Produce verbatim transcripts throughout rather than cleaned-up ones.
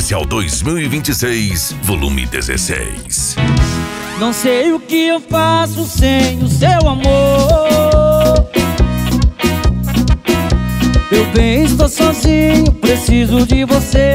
Especial dois mil e vinte e seis, volume dezesseis. Não sei o que eu faço sem o seu amor. Meu bem, estou sozinho, preciso de você.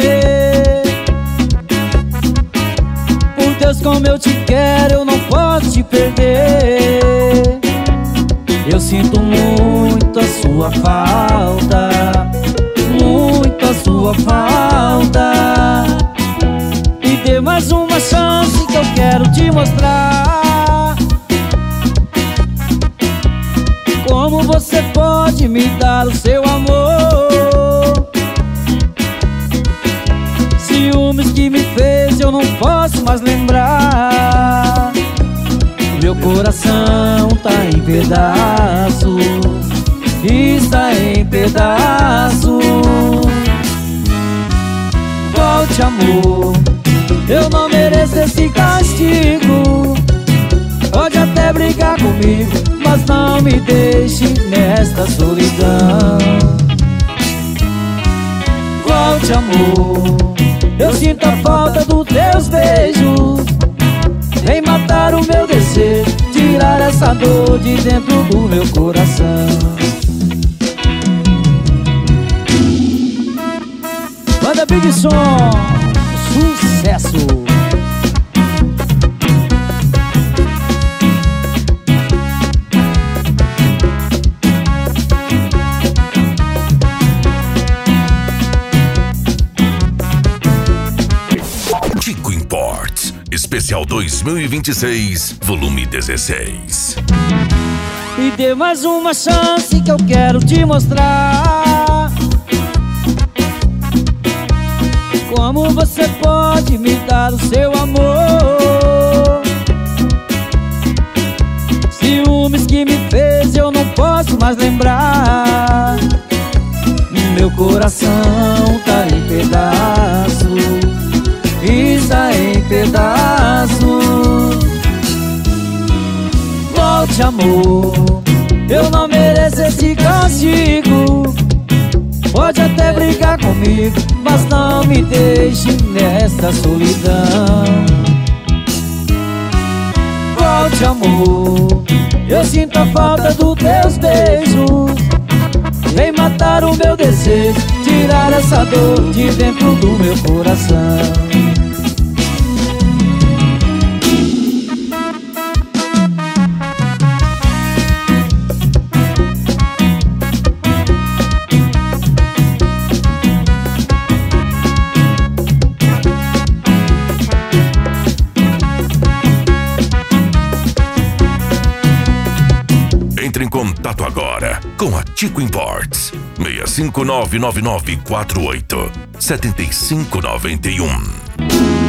Por Deus, como eu te quero, eu não posso te perder. Eu sinto muito a sua falta, muito a sua falta. Me dê mais uma chance que eu quero te mostrar como você pode me dar o seu amor. Ciúmes que me fez eu não posso mais lembrar. Meu coração tá em pedaços, está em pedaços. Volte, amor, eu não mereço esse castigo. Pode até brigar comigo, mas não me deixe nesta solidão. Volte, amor, eu sinto a falta dos teus beijos. Vem matar o meu desejo, tirar essa dor de dentro do meu coração. Banda Big Som, sucesso! Tico Imports, Especial dois mil e vinte e seis, volume dezesseis. Me dê mais uma chance que eu quero te mostrar como você pode me dar o seu amor. Ciúmes que me fez eu não posso mais lembrar. Meu coração tá em pedaços, está em pedaços. Volte, amor, eu não mereço esse castigo. Pode até brigar comigo, mas não me deixe nesta solidão. Volte, amor, eu sinto a falta dos teus beijos. Vem matar o meu desejo, tirar essa dor de dentro do meu coração. Entre em contato agora com a Tico Imports. seis cinco nove nove nove quatro oito sete cinco nove um.